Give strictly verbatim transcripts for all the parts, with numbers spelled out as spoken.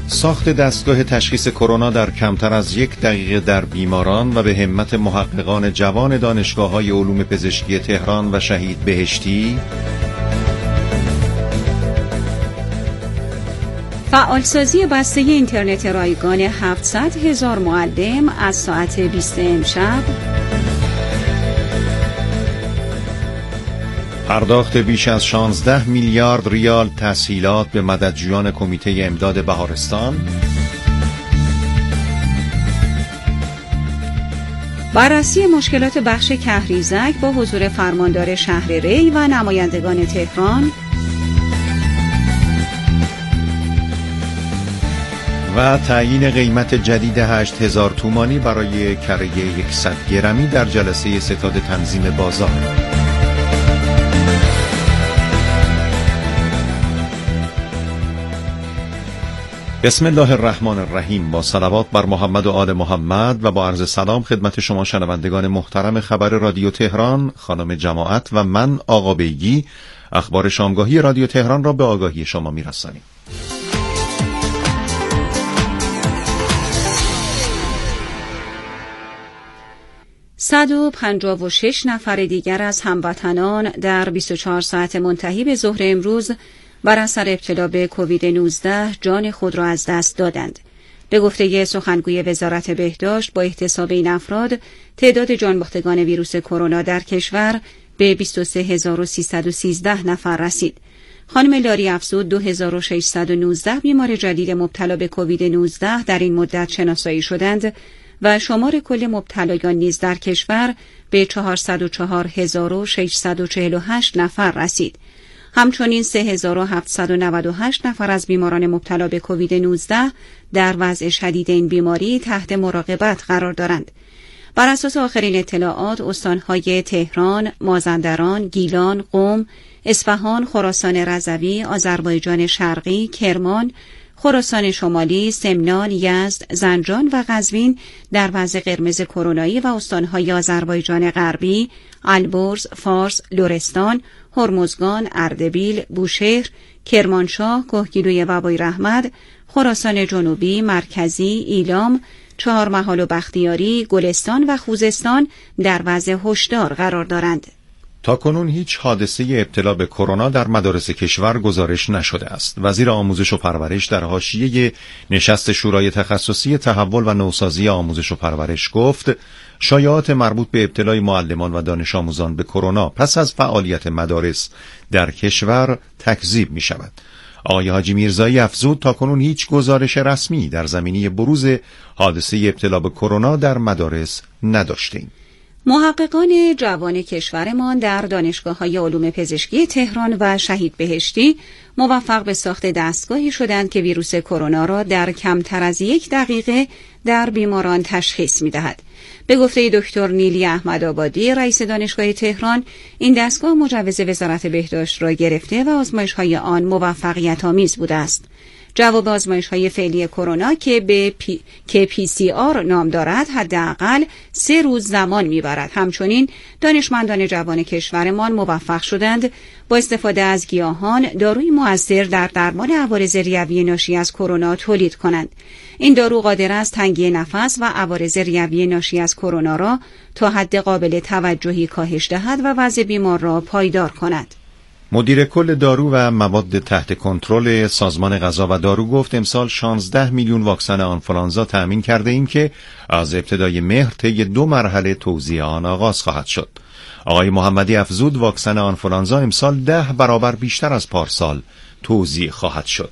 ساخت دستگاه تشخیص کرونا در کمتر از یک دقیقه در بیماران و به همت محققان جوان دانشگاه‌های علوم پزشکی تهران و شهید بهشتی. فعالسازی بسته اینترنت رایگان هفتصد هزار معلم از ساعت بیست امشب. پرداخت بیش از شانزده میلیارد ریال تسهیلات به مددجویان کمیته امداد بهارستان. بررسی مشکلات بخش کهریزک با حضور فرماندار شهر ری و نمایندگان تهران. و تعیین قیمت جدید هشت هزار تومانی برای کره صد گرمی در جلسه ستاد تنظیم بازار. بسم الله الرحمن الرحیم. با صلوات بر محمد و آل محمد و با عرض سلام خدمت شما شنوندگان محترم خبر رادیو تهران، خانم جماعت و من آقا بیگی اخبار شامگاهی رادیو تهران را به آگاهی شما می‌رسانیم. صد و پنجاه و شش نفر دیگر از هموطنان در بیست و چهار ساعت منتهی به ظهر امروز بر اثر ابتلا به کووید نوزده جان خود را از دست دادند. به گفته سخنگوی وزارت بهداشت، با احتساب این افراد تعداد جانباختگان ویروس کرونا در کشور به بیست و سه هزار و سیصد و سیزده نفر رسید. خانم لاری افزود دو هزار و ششصد و نوزده بیمار جدید مبتلا به کووید نوزده در این مدت شناسایی شدند و شمار کل مبتلایان نیز در کشور به چهارصد و چهار هزار و ششصد و چهل و هشت نفر رسید. همچنین سه هزار و هفتصد و نود و هشت نفر از بیماران مبتلا به کووید نوزده در وضع شدید این بیماری تحت مراقبت قرار دارند. بر اساس آخرین اطلاعات، استانهای تهران، مازندران، گیلان، قم، اصفهان، خراسان رضوی، آذربایجان شرقی، کرمان، خراسان شمالی، سمنان، یزد، زنجان و قزوین در وضع قرمز کرونایی و استانهای آذربایجان غربی، البرز، فارس، لرستان، هرمزگان، اردبیل، بوشهر، کرمانشاه، کهگیلوی وبای رحمت، خراسان جنوبی، مرکزی، ایلام، چهارمحال و بختیاری، گلستان و خوزستان در وضع هشدار قرار دارند. تاکنون هیچ حادثه ابتلا به کرونا در مدارس کشور گزارش نشده است. وزیر آموزش و پرورش در حاشیه نشست شورای تخصصی تحول و نوسازی آموزش و پرورش گفت شایعات مربوط به ابتلای معلمان و دانش آموزان به کرونا پس از فعالیت مدارس در کشور تکذیب می شود. آقای حاجی میرزایی افزود تاکنون هیچ گزارش رسمی در زمینه بروز حادثه ابتلا به کرونا در مدارس نداشتیم. محققان جوان کشورمان در دانشگاه‌های علوم پزشکی تهران و شهید بهشتی موفق به ساخت دستگاهی شدند که ویروس کرونا را در کمتر از یک دقیقه در بیماران تشخیص می‌دهد. به گفته دکتر نیلی احمدآبادی، رئیس دانشگاه تهران، این دستگاه مجوز وزارت بهداشت را گرفته و آزمایش‌های آن موفقیت‌آمیز بوده است. جواب آزمایش‌های فعلی کرونا که به پی... که پی سی آر نام دارد حداقل سه روز زمان می‌برد. همچنین دانشمندان جوان کشورمان موفق شدند با استفاده از گیاهان داروی مؤثر در درمان عوارض ریوی ناشی از کرونا تولید کنند. این دارو قادر است تنگی نفس و عوارض ریوی ناشی از کرونا را تا حد قابل توجهی کاهش دهد و وضع بیمار را پایدار کند. مدیر کل دارو و مواد تحت کنترل سازمان غذا و دارو گفت امسال شانزده میلیون واکسن آنفولانزا تأمین کرده ایم که از ابتدای مهر طی دو مرحله توزیع آن آغاز خواهد شد. آقای محمدی افزود واکسن آنفولانزا امسال ده برابر بیشتر از پارسال توزیع خواهد شد.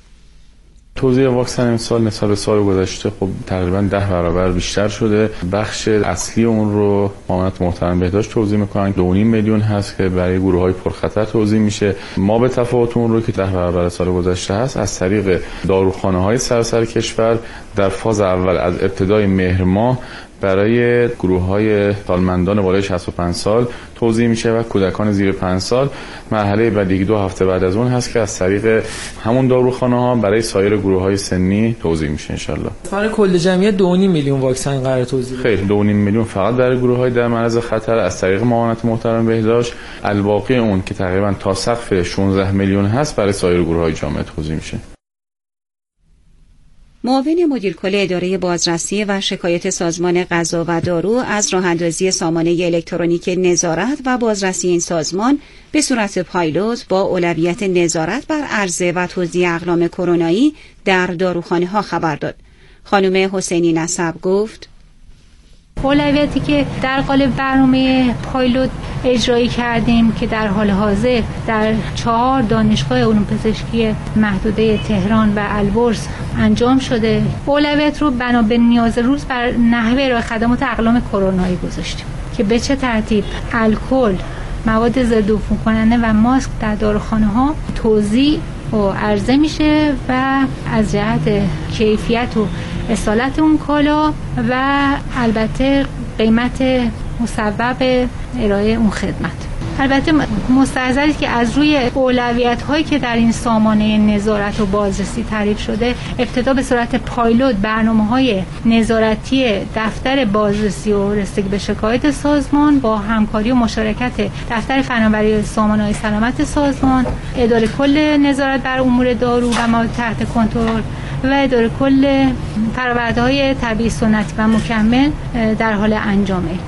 توزیع واکسن امسال نسبت به سال گذشته خب تقریبا ده برابر بیشتر شده. بخش اصلی اون رو معاونت محترم بهداشت توزیع میکنن، دو و نیم میلیون هست که برای گروه های پرخطر توزیع میشه. ما به تفاوت اون رو که ده برابر سال گذشته هست از طریق داروخانه های سراسر کشور در فاز اول از ابتدای مهر ماه برای گروه‌های سالمندان بالای شصت و پنج سال توزیع میشه و کودکان زیر پنج سال. مرحله بعدی دو هفته بعد از اون هست که از طریق همون داروخانه‌ها برای سایر گروه‌های سنی توزیع میشه ان شاءالله. برای کل جمعیت دو و نیم میلیون واکسن قرار توزیع. خیر، دو و نیم میلیون فقط برای گروه‌های در معرض خطر از طریق معاونت محترم بهداشت. الباقی اون که تقریبا تا سقف شانزده میلیون هست برای سایر گروه‌های جامعه توزیع میشه. معاون مدیر کل اداره بازرسی و شکایت سازمان غذا و دارو از راه‌اندازی سامانه الکترونیک نظارت و بازرسی این سازمان به صورت پایلوت با اولویت نظارت بر عرضه و توزیع اقلام کرونایی در داروخانه‌ها خبر داد. خانم حسینی نسب گفت: اولویتی که در قالب برنامه پایلوت اجرایی کردیم که در حال حاضر در چهار دانشگاه علوم پزشکی محدوده تهران و البرز انجام شده، اولویت رو بنا به نیاز روز بر نحوه ارائه خدمات اقلام کرونایی گذاشتیم که به چه ترتیب الکل، مواد ضد عفونی کننده و ماسک در داروخانه‌ها توزیع و عرضه میشه و از جهت کیفیت و اصالت اون کالا و البته قیمت مصوب ارائه اون خدمت. البته مستحضری که از روی اولویت هایی که در این سامانه نظارت و بازرسی تعریف شده، ابتدا به صورت پایلوت برنامه های نظارتی دفتر بازرسی و رسیدگی به شکایت سازمان با همکاری و مشارکت دفتر فناوری سامانه‌های سلامت سازمان، اداره کل نظارت بر امور دارو و مواد تحت کنترل و اداره کل فرآورده‌های طبیعی سنتی و مکمل در حال انجامه.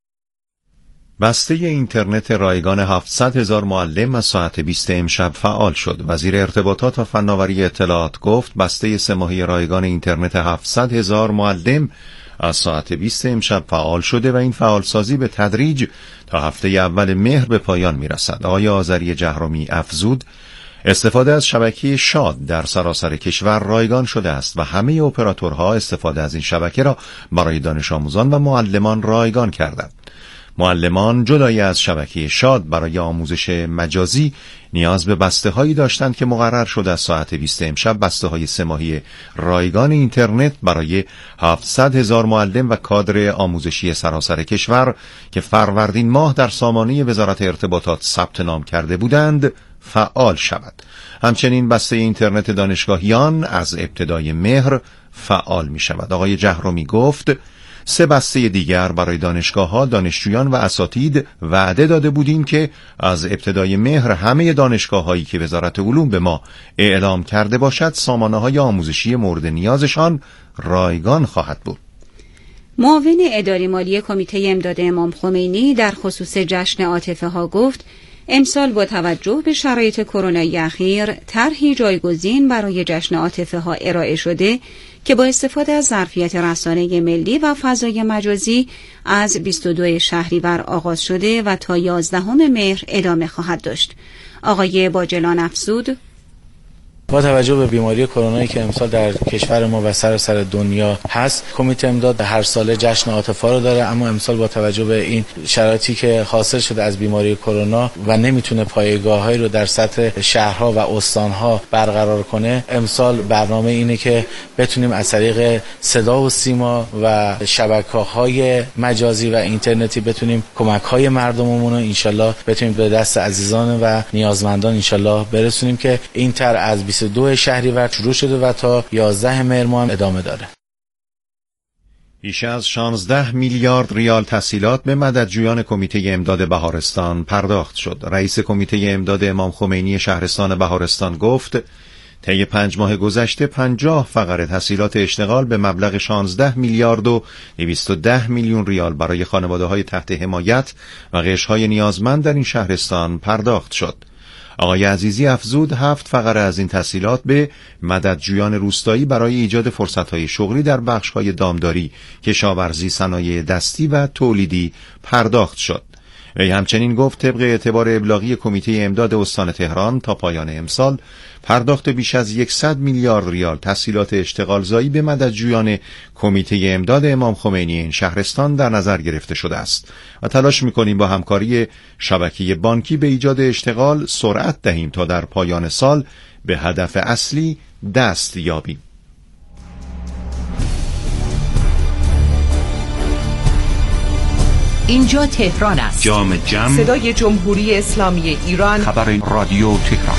بسته اینترنت رایگان هفتصد هزار معلم از ساعت بیست امشب فعال شد. وزیر ارتباطات و فناوری اطلاعات گفت بسته سه ماهه رایگان اینترنت هفتصد هزار معلم از ساعت بیست امشب فعال شده و این فعالسازی به تدریج تا هفته اول مهر به پایان میرسد. آقای آذری جهرومی افزود استفاده از شبکه شاد در سراسر کشور رایگان شده است و همه اپراتورها استفاده از این شبکه را برای دانش آموزان و معلمان رایگان کردند. معلمان جدای از شبکه شاد برای آموزش مجازی نیاز به بسته هایی داشتند که مقرر شده از ساعت بیست امشب بسته های سه ماهی رایگان اینترنت برای هفتصد هزار معلم و کادر آموزشی سراسر کشور که فروردین ماه در سامانه وزارت ارتباطات ثبت نام کرده بودند فعال شود. همچنین بسته اینترنت دانشگاهیان از ابتدای مهر فعال می شود. آقای جهرومی گفت سه بسته دیگر برای دانشگاه‌ها، دانشجویان و اساتید وعده داده بودیم که از ابتدای مهر همه دانشگاه‌هایی که وزارت علوم به ما اعلام کرده باشد سامانه‌های آموزشی مورد نیازشان رایگان خواهد بود. معاون اداری مالی کمیته امداد امام خمینی در خصوص جشن عاطفه ها گفت امسال با توجه به شرایط کرونایی اخیر طرحی جایگزین برای جشن عاطفه ها ارائه شده که با استفاده از ظرفیت رسانه ملی و فضای مجازی از بیست و دوم شهریور آغاز شده و تا یازدهم مهر ادامه خواهد داشت. آقای باجلان افزود با توجه به بیماری کرونایی که امسال در کشور ما و سراسر دنیا هست، کمیته امداد هر ساله جشن عاطفه رو داره، اما امسال با توجه به این شرایطی که حاصل شده از بیماری کرونا و نمیتونه پایگاه‌هایی رو در سطح شهرها و استانها برقرار کنه، امسال برنامه اینه که بتونیم از طریق صدا و سیما و شبکه‌های مجازی و اینترنتی بتونیم کمک‌های مردممون رو انشالله بتونیم به دست عزیزان و نیازمندان انشالله برسونیم که این طرح از بیست و دوم شهریور شروع شده و تا یازدهم مهر ماه ادامه داره. بیش از شانزده میلیارد ریال تسهیلات به مددجویان کمیته امداد بهارستان پرداخت شد. رئیس کمیته امداد امام خمینی شهرستان بهارستان گفت طی پنج ماه گذشته پنجاه فقره تسهیلات اشتغال به مبلغ شانزده میلیارد و دویست و ده میلیون ریال برای خانواده‌های تحت حمایت و قشرهای نیازمند در این شهرستان پرداخت شد. آقای عزیزی افزود هفت فقره از این تسهیلات به مددجویان روستایی برای ایجاد فرصت‌های شغلی در بخش‌های دامداری، کشاورزی، صنایع دستی و تولیدی پرداخت شد. وی همچنین گفت طبق اعتبار ابلاغی کمیته امداد استان تهران تا پایان امسال پرداخت بیش از صد میلیارد ریال تسهیلات اشتغالزایی به مددجویان کمیته امداد امام خمینی این شهرستان در نظر گرفته شده است و تلاش می‌کنیم با همکاری شبکه بانکی به ایجاد اشتغال سرعت دهیم تا در پایان سال به هدف اصلی دست یابیم. اینجا تهران است. جام جم، صدای جمهوری اسلامی ایران، خبر رادیو تهران.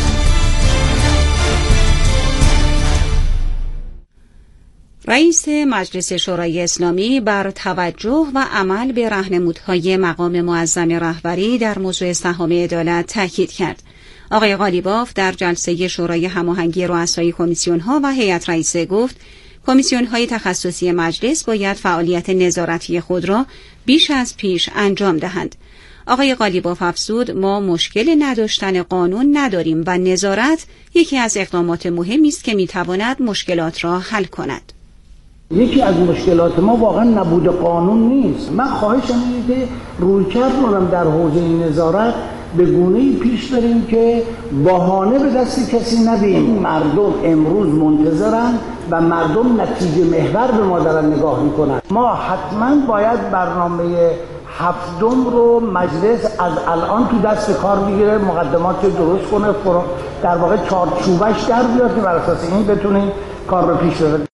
رئیس مجلس شورای اسلامی بر توجه و عمل به راهنمودهای مقام معظم رهبری در موضوع سهام عدالت تاکید کرد. آقای قالیباف در جلسه شورای هماهنگی رؤسای کمیسیون‌ها و هیئت رئیسه گفت کمیسیون‌های تخصصی مجلس باید فعالیت نظارتی خود را بیش از پیش انجام دهند. آقای قالیباف افزود ما مشکل نداشتن قانون نداریم و نظارت یکی از اقدامات مهمی است که میتواند مشکلات را حل کند. یکی از مشکلات ما واقعا نبود قانون نیست. من خواهشم اینه که رویکرد رو در حوزه نظارت به گونه‌ای پیش بریم که بهانه به دست کسی ندیم. مردم امروز منتظرن و مردم نتیجه محور به ما دارن نگاه میکنن. ما حتما باید برنامه هفتم رو مجلس از الان تو دست کار بگیره، مقدمات درست کنه، در واقع چارچوبش در بیاد که بر اساس این بتونیم کار رو پیش ببریم.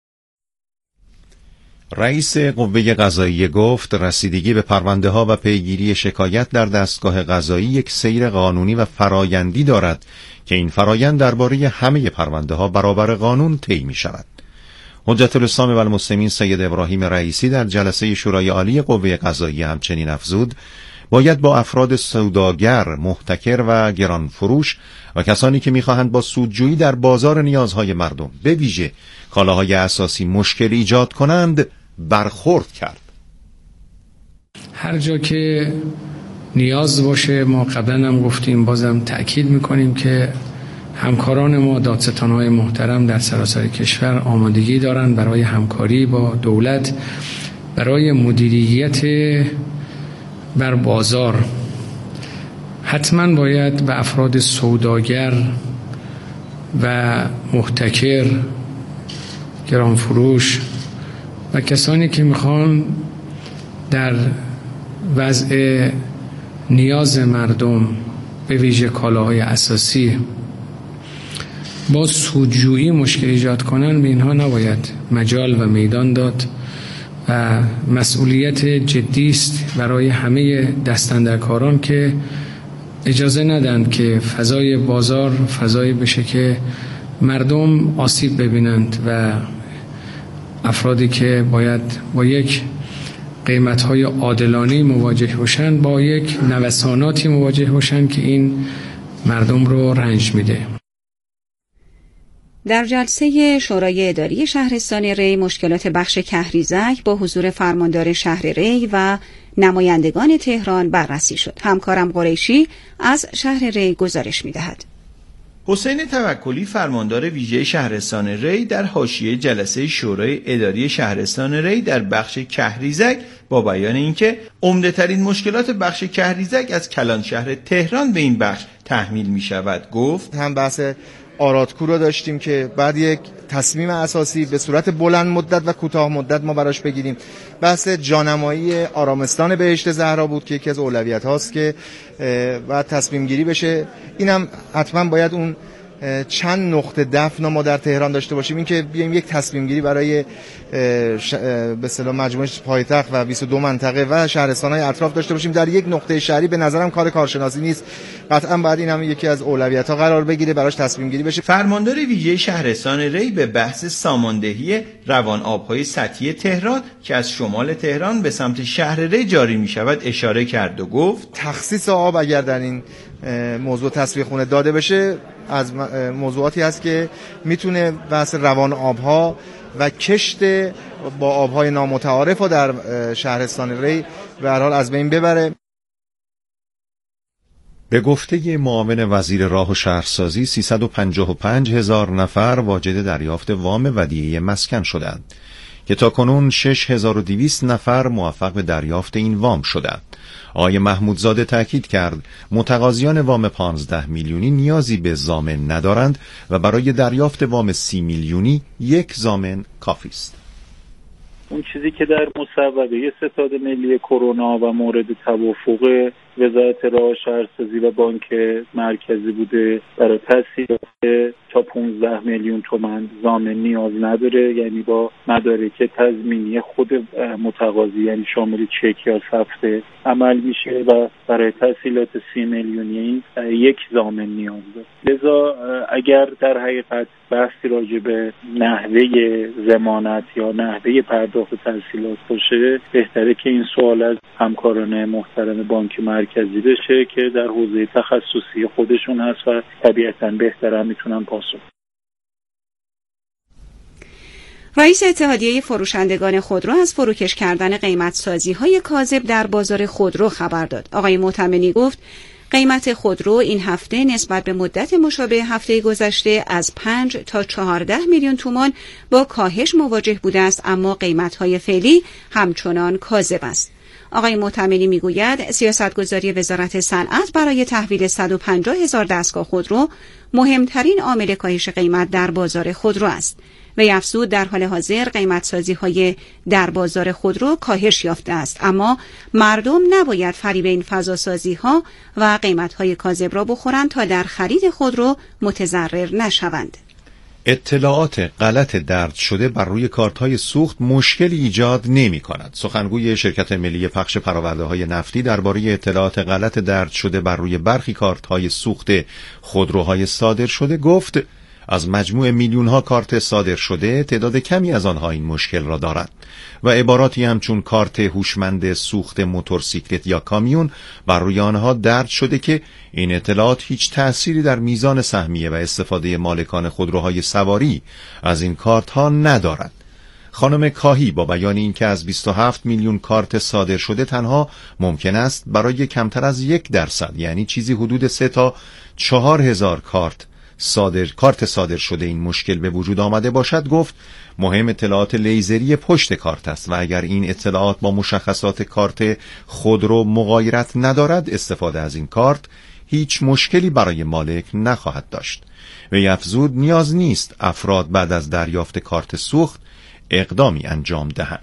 رئیس قوه قضاییه گفت رسیدگی به پرونده ها و پیگیری شکایت در دستگاه قضایی یک سیر قانونی و فرایندی دارد که این فرایند درباره همه پرونده ها برابر قانون طی می شود. حجت الاسلام و المسلمین سید ابراهیم رئیسی در جلسه شورای عالی قوه قضاییه همچنین افزود باید با افراد سوداگر، محتکر و گرانفروش و کسانی که می‌خواهند با سودجویی در بازار نیازهای مردم به ویژه کالاهای اساسی مشکل ایجاد کنند برخورد کرد. هر جا که نیاز باشه ما قبلا هم گفتیم بازم تأکید می‌کنیم که همکاران ما دادستان‌های محترم در سراسر کشور آمادگی دارند برای همکاری با دولت برای مدیریت بر بازار. حتما باید به افراد سوداگر و محتکر، گرانفروش و کسانی که میخوان در وضع نیاز مردم به ویژه کالاهای اساسی با سودجویی مشکل ایجاد کنن، به اینها نباید مجال و میدان داد و مسئولیت جدی است برای همه دستاندرکاران که اجازه ندن که فضای بازار فضایی بشه که مردم آسیب ببینند و افرادی که باید با یک قیمت‌های عادلانه مواجه باشن با یک نوساناتی مواجه باشن که این مردم رو رنج میده. در جلسه شورای اداری شهرستان ری مشکلات بخش کهریزک با حضور فرماندار شهر ری و نمایندگان تهران بررسی شد. همکارم قریشی از شهر ری گزارش می‌دهد. حسین توکلی فرماندار ویژه شهرستان ری در حاشیه جلسه شورای اداری شهرستان ری در بخش کهریزک با بیان اینکه عمده‌ترین مشکلات بخش کهریزک از کلان شهر تهران به این بخش تحمیل می‌شود گفت هم بحث آرادکو رو داشتیم که بعد یک تصمیم اساسی به صورت بلند مدت و کوتاه مدت ما براش بگیریم. بحث جانمایی آرامستان بهشت زهرا بود که یکی از اولویت هاست که بعد تصمیم گیری بشه. اینم حتما باید اون چند نقطه دفن ما در تهران داشته باشیم، این که بیایم یک تصمیم گیری برای به اصطلاح مجموعه پایتخت و بیست و دو منطقه و شهرستان‌های اطراف داشته باشیم در یک نقطه شهری. به نظرم کار کارشناسی نیست، قطعا باید این هم یکی از اولویت‌ها قرار بگیره، براش تصمیم گیری بشه. فرماندار ویژه شهرستان ری به بحث ساماندهی روان آب‌های سطحی تهران که از شمال تهران به سمت شهر ری جاری می‌شود اشاره کرد و گفت تخصیص آب اگر در این موضوع تصفیه خونه داده بشه از موضوعاتی هست که میتونه بحث روان آبها و کشت با آبهای نامتعارف رو در شهرستان ری به هر حال از بین ببره. به گفته معاون وزیر راه و شهرسازی سیصد و پنجاه و پنج هزار نفر واجد دریافت وام ودیعه مسکن شدند که تاکنون شش هزار و دویست نفر موفق به دریافت این وام شدند. آقای محمودزاده تاکید کرد متقاضیان وام پانزده میلیونی نیازی به ضامن ندارند و برای دریافت وام سی میلیونی یک ضامن کافی است. اون چیزی که در مصوبه ستاد ملی کرونا و مورد توافق وزارت راه و شهرسازی و بانک مرکزی بوده برای تسهیلات تا پانزده میلیون تومان ضامن نیاز نداره، یعنی با مدارک تضمینی خود متقاضی یعنی شامل چک یا سفته عمل میشه و برای تسهیلات سی میلیونی یک ضامن نیاز داره. لذا اگر در حقیقت بحثی راجع به نحوه ضمانت یا نحوه پرداخت تسهیلات باشه، بهتره که این سوال از همکاران محترم بانک مرکزی بشه که در حوزه تخصصی خودشون هست و طبیعتاً بهتر هم میتونن پاسخ. رئیس اتحادیه فروشندگان خودرو از فروکش کردن قیمت‌سازی‌های کاذب در بازار خودرو خبر داد. آقای معتمدی گفت قیمت خودرو این هفته نسبت به مدت مشابه هفته گذشته از پنج تا چهارده میلیون تومان با کاهش مواجه بوده است، اما قیمت‌های فعلی همچنان کاذب است. آقای معتمدی میگوید سیاستگذاری وزارت صنعت برای تحویل صد و پنجاه هزار دستگاه خودرو مهمترین عامل کاهش قیمت در بازار خودرو است. وی افزود در حال حاضر قیمت‌سازی‌های در بازار خودرو کاهش یافته است، اما مردم نباید فریب این فضاسازی‌ها و قیمت‌های کاذب را بخورند تا در خرید خودرو متضرر نشوند. اطلاعات غلط درج شده بر روی کارت‌های سوخت مشکلی ایجاد نمی‌کند. سخنگوی شرکت ملی پخش پرورده‌های نفتی درباره اطلاعات غلط درج شده بر روی برخی کارت‌های سوخت خودروهای صادر شده گفت از مجموع میلیون‌ها کارت صادر شده تعداد کمی از آنها این مشکل را دارند و عباراتی همچون کارت هوشمند سوخت موتورسیکلت یا کامیون بر روی آنها درج شده که این اطلاعات هیچ تأثیری در میزان سهمیه و استفاده مالکان خودروهای سواری از این کارت ها ندارد. خانم کاهی با بیان اینکه از بیست و هفت میلیون کارت صادر شده تنها ممکن است برای کمتر از یک درصد یعنی چیزی حدود سه تا چهار هزار کارت صادر کارت صادر شده این مشکل به وجود آمده باشد، گفت مهم اطلاعات لیزری پشت کارت است و اگر این اطلاعات با مشخصات کارت خودرو مغایرت ندارد استفاده از این کارت هیچ مشکلی برای مالک نخواهد داشت. وی افزود نیاز نیست افراد بعد از دریافت کارت سوخت اقدامی انجام دهند.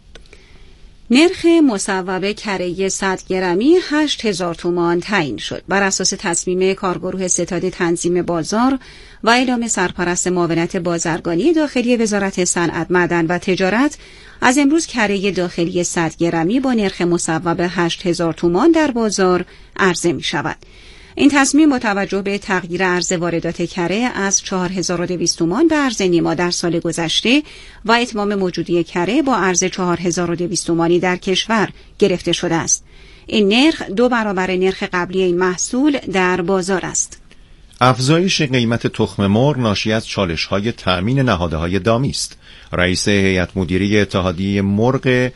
نرخ مصوب کره صد گرمی هشت هزار تومان تعیین شد. بر اساس تصمیم کارگروه ستاد تنظیم بازار و اعلام سرپرست معاونت بازرگانی داخلی وزارت صنعت، معدن و تجارت، از امروز کره داخلی صد گرمی با نرخ مصوب هشت هزار تومان در بازار عرضه می شود. این تصمیم با توجه به تغییر ارز واردات کره از چهار هزار و دویست تومان به ارز نیما در سال گذشته و اتمام موجودی کره با ارز چهار هزار و دویست تومانی در کشور گرفته شده است. این نرخ دو برابر نرخ قبلی این محصول در بازار است. افزایش قیمت تخم مرغ ناشی از چالش‌های تأمین نهادهای دامی است. رئیس هیئت مدیره اتحادیه مرغ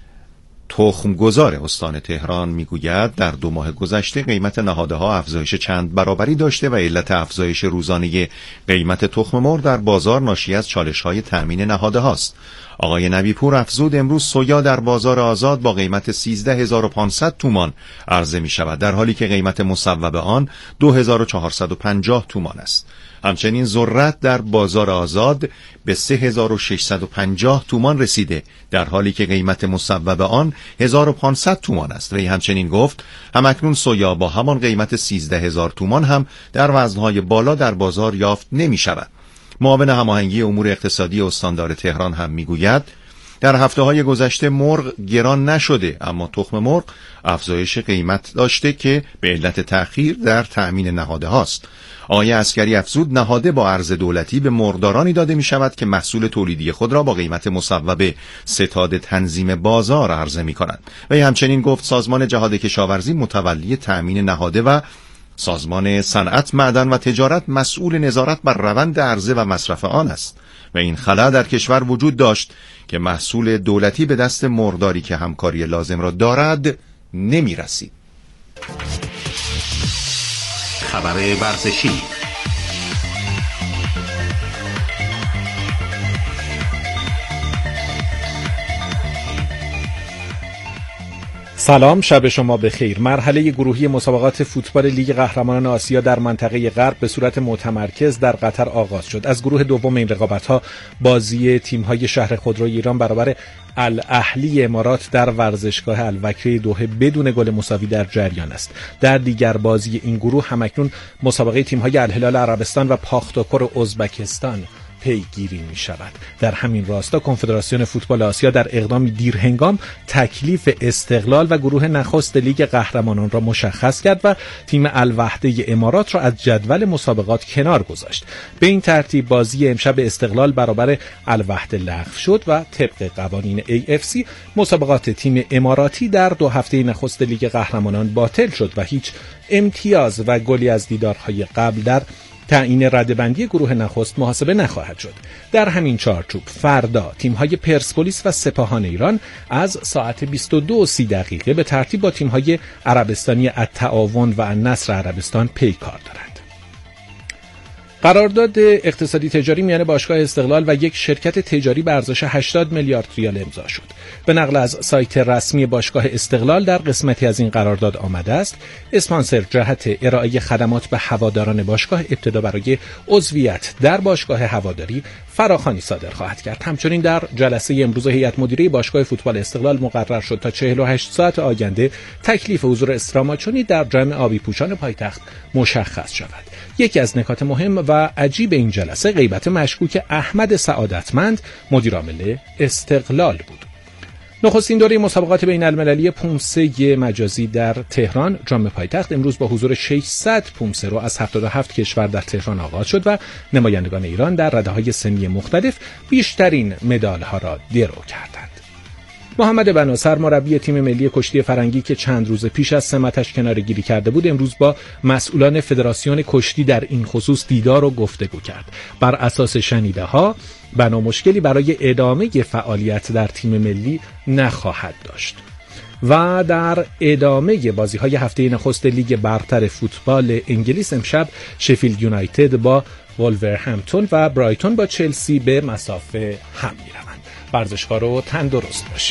تخمگذار استان تهران میگوید در دو ماه گذشته قیمت نهادها افزایش چند برابری داشته و علت افزایش روزانه قیمت تخم مرغ در بازار ناشی از چالش‌های تأمین نهادها است. آقای نبیپور افزود امروز سویا در بازار آزاد با قیمت سیزده هزار و پانصد تومان عرضه می شود در حالی که قیمت مصوب آن دو هزار و چهارصد و پنجاه تومان است. همچنین ذرت در بازار آزاد به سه هزار و ششصد و پنجاه تومان رسیده در حالی که قیمت مصوب آن هزار و پانصد تومان است. وی همچنین گفت همکنون سویا با همان قیمت سیزده هزار تومان هم در وزنهای بالا در بازار یافت نمی شود. معاون هماهنگی امور اقتصادی استاندار تهران هم میگوید در هفته‌های گذشته مرغ گران نشده اما تخم مرغ افزایش قیمت داشته که به علت تأخیر در تأمین نهاده هاست. آقای عسکری افزود نهاده با ارز دولتی به مرغدارانی داده می شود که محصول تولیدی خود را با قیمت مصوب ستاد تنظیم بازار عرضه می کنند. و همچنین گفت سازمان جهاد کشاورزی متولی تأمین نهاده و سازمان صنعت، معدن و تجارت مسئول نظارت بر روند عرضه و مصرف آن است و این خلا در کشور وجود داشت که محصول دولتی به دست مرغداری که همکاری لازم را دارد نمی رسید. خبر ورزشی. سلام، شب شما بخیر. مرحله گروهی مسابقات فوتبال لیگ قهرمانان آسیا در منطقه غرب به صورت متمرکز در قطر آغاز شد. از گروه دوم این رقابت‌ها بازی تیم‌های شهر خودروی ایران برابر الاهلی امارات در ورزشگاه الوکره دوحه بدون گل مساوی در جریان است. در دیگر بازی این گروه همکنون مسابقه تیم‌های الهلال عربستان و پاختاکور ازبکستان پیگیری می شود. در همین راستا کنفدراسیون فوتبال آسیا در اقدامی دیرهنگام تکلیف استقلال و گروه نخست لیگ قهرمانان را مشخص کرد و تیم الوحده امارات را از جدول مسابقات کنار گذاشت. به این ترتیب بازی امشب استقلال برابر الوحده لغو شد و طبق قوانین ای اف سی مسابقات تیم اماراتی در دو هفته نخست لیگ قهرمانان باطل شد و هیچ امتیاز و گلی از دیدارهای قبل در تعیین ردبندی گروه نخست محاسبه نخواهد شد. در همین چارچوب فردا تیم‌های پرسپولیس و سپاهان ایران از ساعت بیست و دو و سی دقیقه به ترتیب با تیم‌های عربستانی التعاون و النصر عربستان پیکار دارند. قرارداد اقتصادی تجاری میان باشگاه استقلال و یک شرکت تجاری به ارزش هشتاد میلیارد ریال امضا شد. به نقل از سایت رسمی باشگاه استقلال در قسمتی از این قرارداد آمده است اسپانسر جهت ارائه خدمات به هواداران باشگاه ابتدا برای عضویت در باشگاه هواداری فراخوانی صادر خواهد کرد. همچنین در جلسه امروز هیئت مدیره باشگاه فوتبال استقلال مقرر شد تا چهل و هشت ساعت آینده تکلیف حضور استراماچونی در جمع آبی پوشان پایتخت مشخص شود. یکی از نکات مهم و عجیب این جلسه غیبت مشکوک احمد سعادتمند مدیر عامل استقلال بود. نخستین دوره مسابقات بین المللی پومسه مجازی در تهران جام پایتخت امروز با حضور ششصد پومسه رو از هفتاد و هفت کشور در تهران آغاز شد و نمایندگان ایران در رده‌های سنی مختلف بیشترین مدال‌ها را درو کردند. محمد بناصر مربی تیم ملی کشتی فرنگی که چند روز پیش از سمتش کناره‌گیری کرده بود امروز با مسئولان فدراسیون کشتی در این خصوص دیدار و گفتگو کرد. بر اساس شنیده‌ها بنا مشکلی برای ادامه فعالیت در تیم ملی نخواهد داشت. و در ادامه بازی‌های هفته نخست لیگ برتر فوتبال انگلیس امشب شفیلد یونایتد با وولورهمپتون و برایتون با چلسی به مسافه هم می‌روند. ورزشکار و تندرست باشید.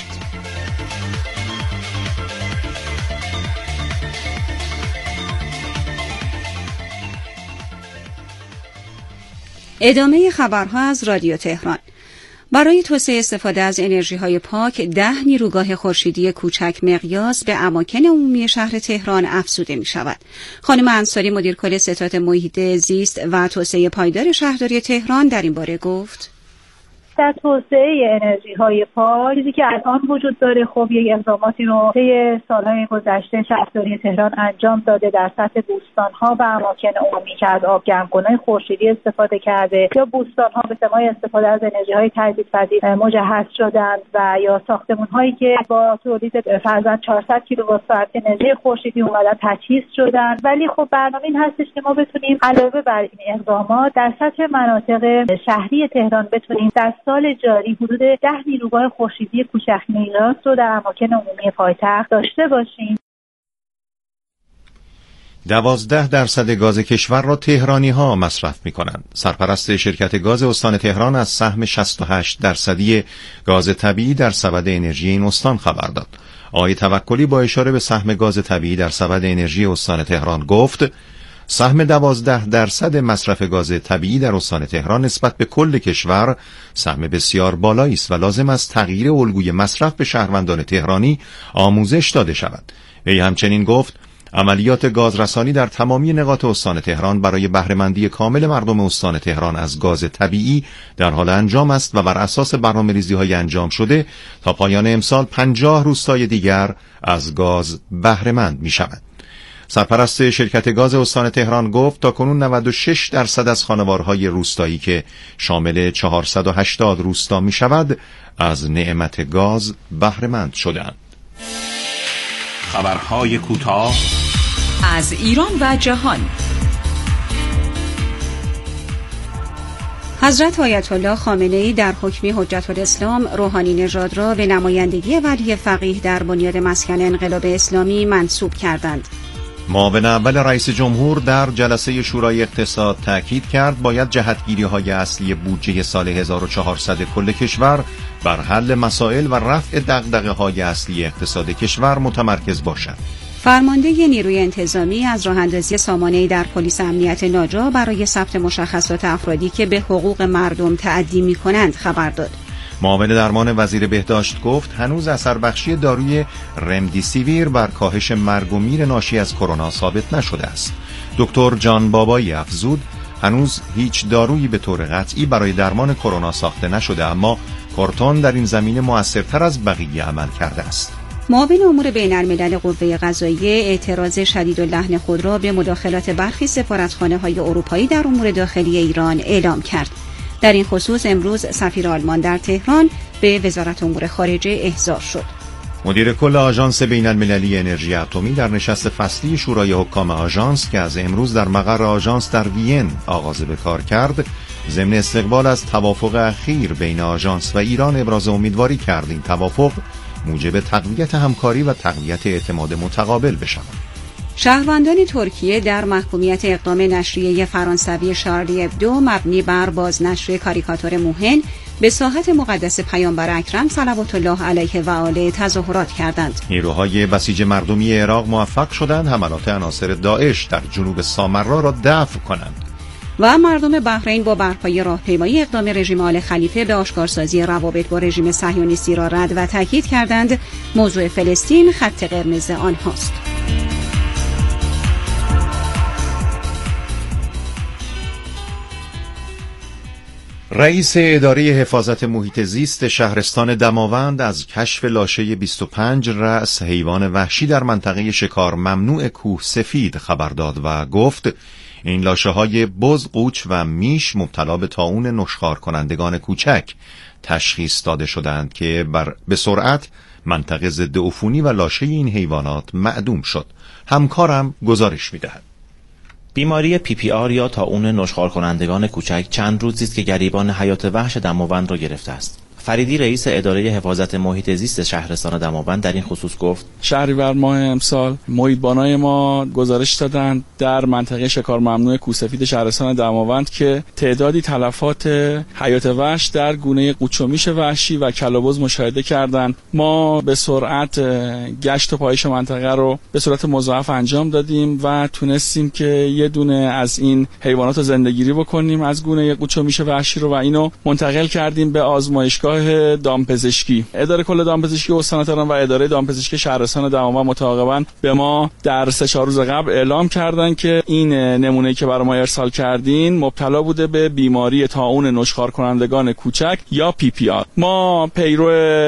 ادامه خبرها از رادیو تهران. برای توسعه استفاده از انرژی‌های پاک ده نیروگاه خورشیدی کوچک مقیاس به اماکن عمومی شهر تهران افزوده می‌شود. خانم انصاری مدیر کل ستاد محیط زیست و توسعه پایدار شهرداری تهران در این باره گفت: در توسعه انرژی های پاک چیزی که الان وجود داره خب یک اقداماتی رو طی سالهای گذشته شهرداری تهران انجام داده در سطح بوستان ها و اماکن عمومی که از آبگرمکن‌های خورشیدی استفاده کرده یا بوستان ها به سمای استفاده از انرژی های تجدیدپذیر مجهز شدند و یا ساختمان هایی که با تولید فرضاً چهارصد کیلووات ساعت انرژی خورشیدی اومدن تجهیز شدند. ولی خب برنامه این هستش که ما بتونیم علاوه بر این اقدامات در سطح مناطق شهری تهران بتونیم در سال جاری حدود ده نیروگاه خورشیدی کوچک مقیاس رو در اماکن عمومی پایتخت داشته باشیم. دوازده درصد گاز کشور را تهرانی ها مصرف می کنند. سرپرست شرکت گاز استان تهران از سهم شصت و هشت درصدی گاز طبیعی در سبد انرژی این استان خبر داد. آقای توکلی با اشاره به سهم گاز طبیعی در سبد انرژی استان تهران گفت: سهم دوازده درصد مصرف گاز طبیعی در استان تهران نسبت به کل کشور سهم بسیار بالایی است و لازم است تغییر الگوی مصرف به شهروندان تهرانی آموزش داده شود. وی همچنین گفت عملیات گازرسانی در تمامی نقاط استان تهران برای بهره‌مندی کامل مردم استان تهران از گاز طبیعی در حال انجام است و بر اساس برنامه‌ریزی‌های انجام شده تا پایان امسال پنجاه روستای دیگر از گاز بهره‌مند می‌شوند. سرپرست شرکت گاز استان تهران گفت تاکنون نود و شش درصد از خانوارهای روستایی که شامل چهارصد و هشتاد روستا می شود از نعمت گاز بهره‌مند شدند. خبرهای کوتاه از ایران و جهان. حضرت آیت الله خامنه‌ای در حکمی حجت الاسلام روحانی نژاد را به نمایندگی ولی فقیه در بنیاد مسکن انقلاب اسلامی منصوب کردند. معاون اول رئیس جمهور در جلسه شورای اقتصاد تاکید کرد باید جهتگیری‌های اصلی بودجه سال هزار و چهارصد کل کشور بر حل مسائل و رفع دغدغه‌های اصلی اقتصاد کشور متمرکز باشد. فرمانده نیروی انتظامی از راه‌اندازی سامانه‌ای در پلیس امنیت ناجا برای ثبت مشخصات افرادی که به حقوق مردم تعدی می‌کنند خبر داد. معاون درمان وزیر بهداشت گفت هنوز اثر بخشی داروی رمدیسیویر بر کاهش مرگ و میر ناشی از کرونا ثابت نشده است. دکتر جان بابایی افزود هنوز هیچ دارویی به طور قطعی برای درمان کرونا ساخته نشده، اما کورتون در این زمینه مؤثرتر از بقیه عمل کرده است. معاون امور بین الملل قوه قضاییه اعتراض شدید اللحن خود را به مداخلات برخی سفارتخانه‌های اروپایی در امور داخلی ایران اعلام کرد. در این خصوص امروز سفیر آلمان در تهران به وزارت امور خارجه احضار شد. مدیر کل آژانس بین‌المللی انرژی اتمی در نشست فصلی شورای حکام آژانس که از امروز در مقر آژانس در وین آغاز به کار کرد، ضمن استقبال از توافق اخیر بین آژانس و ایران ابراز امیدواری کرد این توافق موجب تقویت همکاری و تقویت اعتماد متقابل بشود. شهروندان ترکیه در محکومیت اقدام نشریه فرانسوی شارلی ابدو مبنی بر بازنشر کاریکاتور موهن به ساحت مقدس پیامبر اکرم صلوات الله علیه و آله تظاهرات کردند. نیروهای بسیج مردمی عراق موفق شدند حملات عناصر داعش در جنوب سامرا را دفع کنند. و مردم بحرین با برپایی راهپیمایی اقدام رژیم آل خلیفه به آشکارسازی روابط با رژیم صهیونیستی را رد و تاکید کردند موضوع فلسطین خط قرمز آنهاست. رئیس اداره حفاظت محیط زیست شهرستان دماوند از کشف لاشه بیست و پنج رأس حیوان وحشی در منطقه شکار ممنوع کوه سفید خبر داد و گفت این لاشه های بز، قوچ و میش مبتلا به طاعون نشخوار کنندگان کوچک تشخیص داده شدند که بر به سرعت منطقه ضد عفونی و لاشه این حیوانات معدوم شد. همکارم گزارش می‌دهد. بیماری پی پی آر یا طاعون نشخوار کنندگان کوچک چند روزی است که گریبان حیات وحش دماوند را گرفته است. فریدی رئیس اداره حفاظت محیط زیست شهرستان دماوند در این خصوص گفت شهریور ماه امسال محیطبانای ما گزارش دادند در منطقه شکار ممنوع کوهسفید شهرستان دماوند که تعدادی تلفات حیات وحش در گونه قوچ و میش وحشی و کل‌وبز مشاهده کردند. ما به سرعت گشت و پایش منطقه رو به صورت مضاعف انجام دادیم و تونستیم که یه دونه از این حیوانات رو زنده‌گیری بکنیم از گونه قوچ و میش وحشی رو و اینو منتقل کردیم به آزمایشگاه دامپزشکی. اداره کل دامپزشکی استان تهران و اداره دامپزشکی شهرستان دماوند متعاقباً به ما در سه چهار روز قبل اعلام کردن که این نمونه‌ای که برای ما ارسال کردین مبتلا بوده به بیماری طاعون نشخوار کنندگان کوچک یا پی پی آر. ما پیرو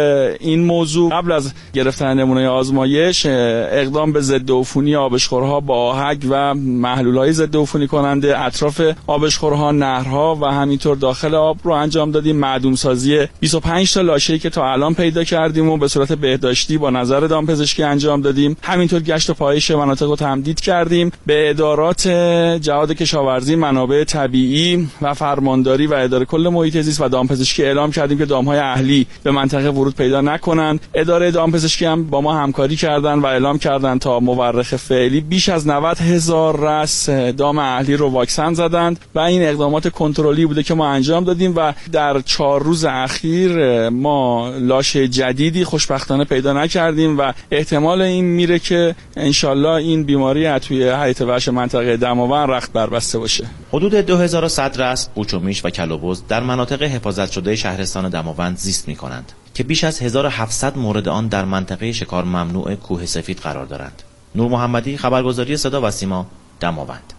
این موضوع قبل از گرفتن نمونه آزمایش اقدام به ضد عفونی آبشخورها با آهک و محلول‌های ضد عفونی کننده اطراف آبشخورها، نهرها و همینطور داخل آب رو انجام دادیم. معدوم سازی بیست و پنج تا لاشه‌ای که تا الان پیدا کردیم و به صورت بهداشتی با نظر دامپزشکی انجام دادیم. همینطور گشت و پایش مناطق رو تمدید کردیم. به ادارات جهاد کشاورزی، منابع طبیعی و فرمانداری و اداره کل محیط زیست و دامپزشکی اعلام کردیم که دامهای اهلی به منطقه ورود پیدا نکنند. اداره دامپزشکی هم با ما همکاری کردند و اعلام کردند تا مورخ فعلی بیش از نود هزار رأس دام اهلی رو واکسن زدند و این اقدامات کنترلی بوده که ما انجام دادیم و در چهار روز اخیر ما لاشه جدیدی خوشبختانه پیدا نکردیم و احتمال این میره که انشالله این بیماری توی حیات وحش منطقه دماوند رخت بربسته باشه. حدود دو هزار و صد رأس قوچ و میش و کل‌وبز در مناطق حفاظت شده شهرستان دماوند زیست می‌کنند که بیش از هزار و هفتصد مورد آن در منطقه شکار ممنوع کوه سفید قرار دارند. نور محمدی، خبرگزاری صدا و سیما، دماوند.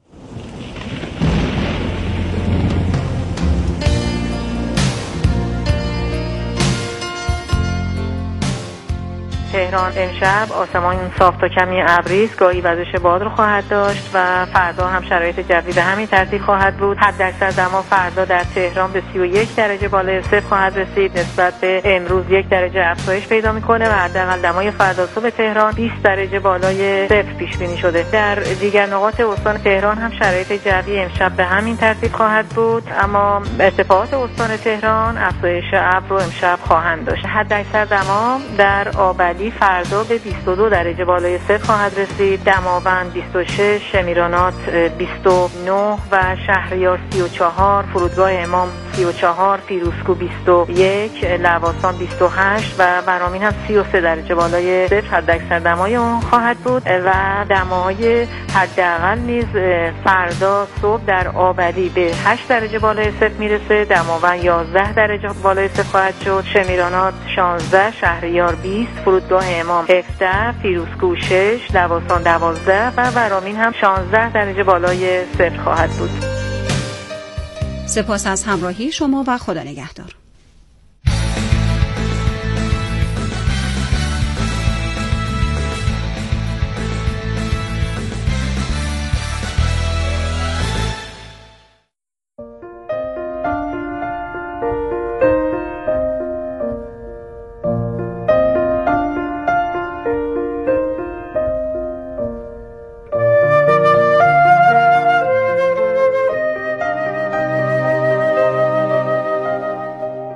تهران امشب آسمان صاف تا کمی ابری است، گاهی وزش باد رو خواهد داشت و فردا هم شرایط جوی به همین ترتیب خواهد بود. حداکثر دما فردا در تهران به سی و یک درجه بالای صفر خواهد رسید، نسبت به امروز یک درجه افزایش پیدا میکنه و حداقل دمای فردا صبح تهران بیست درجه بالای صفر پیش بینی شده. در دیگر نقاط استان تهران هم شرایط جوی امشب به همین ترتیب خواهد بود، اما ارتفاعات استان تهران افزایش ابر رو امشب خواهند داشت. حداکثر دما در آبادی فردا به بیست و دو درجه بالای صفر خواهد رسید، دماوند بیست و شش، شمیرانات بیست و نه و شهریار سی و چهار، فرودگاه امام سی و چهار، فیروزکوه بیست و یک، لواسان بیست و هشت و برامین هم سی و سه درجه بالای صفر حداکثر دمای اون خواهد بود و دمای حداقل نیز فردا صبح در آبادی به هشت درجه بالای صفر میرسه، دماوند یازده درجه بالای صفر خواهد شد، شمیرانات شانزده، شهریار بیست، فرودگاه امام هفده، فیروزکوه شش، لواسان دوازده و برامین هم شانزده درجه بالای صفر خواهد بود. سپاس از همراهی شما و خدا نگهدار.